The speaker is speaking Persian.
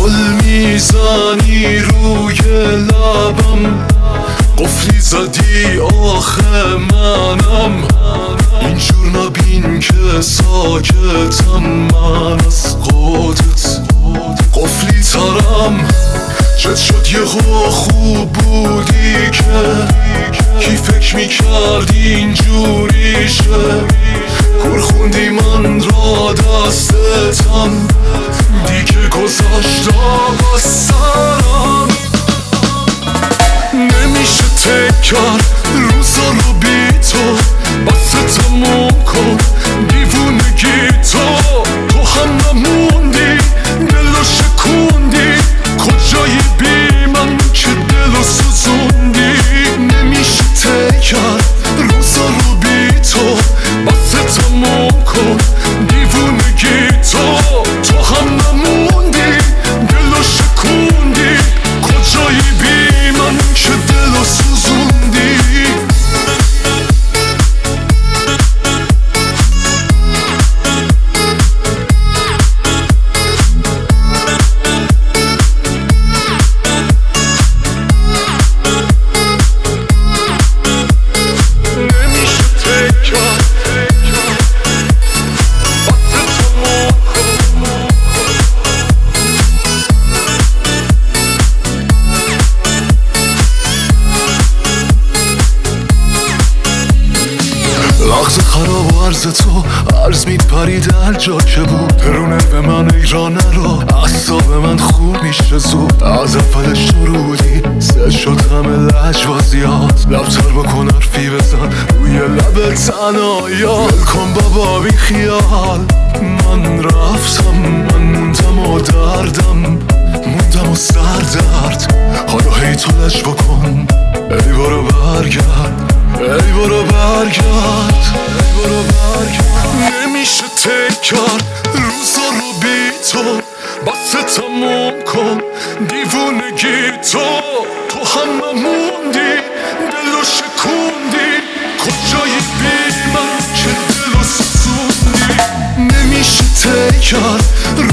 گل میزنی روی لبم، قفلی زدی آخه منم اینجور نبین که ساکتم من از خودت قفلی ترم. چت شد یهو خوب بودی که کی فکر میکرد اینجوریشه، کور خوندی من را دستتم دیگه گذاشتم از سرم. نمیشه تکر روزا رو بی تو، بس تموم کن دیوونگی تو هم نموندی دلو شکوندی، کجایی بی من که دلو سوزوندی. نمیشه تکر روزا رو بی تو، بس تموم کن دیوونگی تو هم نموندی دلو شکوندی، کجایی بی من که دلو سوزوندی. لحظه خراب و عرض تو عرض میپری در جا که بود، پرونه به من ایرانه رو اعصاب من خوب میشه زود. از اول شروعی سه شد همه لجوازیات، لبتر بکن حرفی بزن روی لب تنهاییات. ول کن بابا بی خیال من رفتم، من موندم و دردم موندم و سردرد. حالا هی تو لج بکن ای برو برگرد، ای برو برگرد، ای برو برگرد. نمیشه تکر روزا رو بی تو، بس تموم کن دیوونگی تو هم نموندی دلو شکوندی، کجایی بی من که دلو سوزوندی. نمیشه تکر